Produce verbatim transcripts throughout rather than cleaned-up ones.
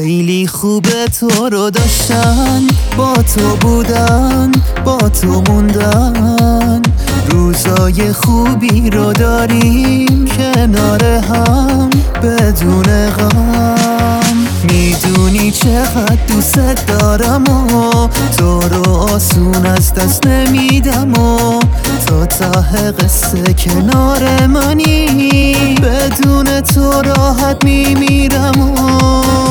خیلی خوبه تو رو داشتن، با تو بودن، با تو موندن. روزای خوبی رو داریم کنار هم بدون غم. میدونی چقدر دوست دارم و تو رو آسون از دست نمیدم و تا ته قصه کنار منی، بدون تو راحت میمیرم و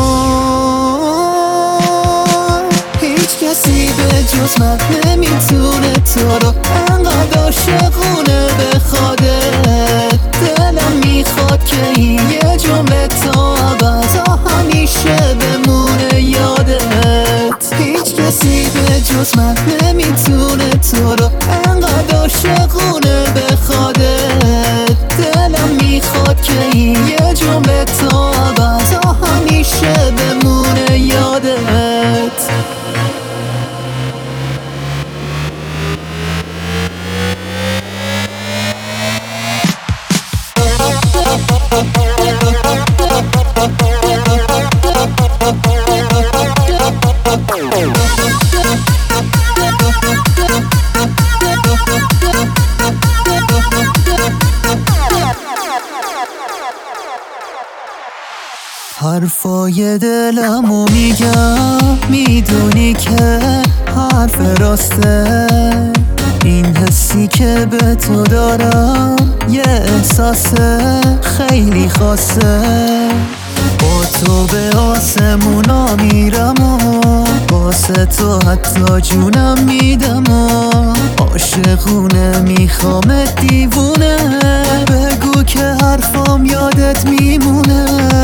هیچ کسی به جز من نمیتونه تو رو انقدر عاشقونه بخوادت. دلم میخواد که این یه جمله تا ابد همیشه بمونه یادت. هیچ کسی به جز من نمیتونه تو رو انقدر عاشقونه بخوادت. دلم میخواد که این یه جمله تا ابد همیشه بمونه یادت. حرفای دلمو میگم، میدونی که حرف راسته. این حسی که به تو دارم یه احساس خیلی خاصه. با تو به آسمونا میرم و واسه تو حتی جونم میدم و عاشقونه میخوامت دیوونه. بگو که حرفام یادت میمونه.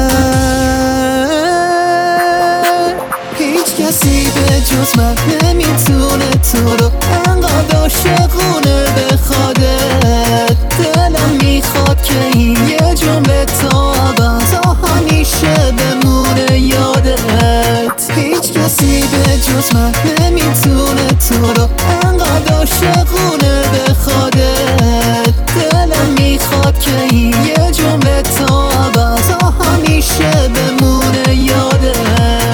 هیچ کسی به جز من نمیتونه تو رو انقدر عاشقونه بخوادت. دلم میخواد که این یه جمله تا ابد همیشه بمونه یادت. هیچ کسی به جز من نمیتونه تو رو انقدر عاشقونه بخوادت. دلم میخواد که این یه جمله تا ابد همیشه بمونه یادت.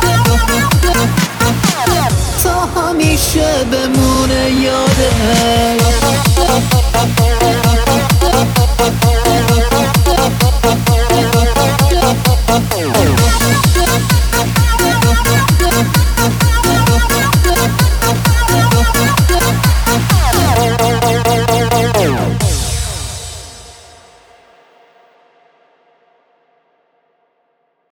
تا همیشه بمونه یادت.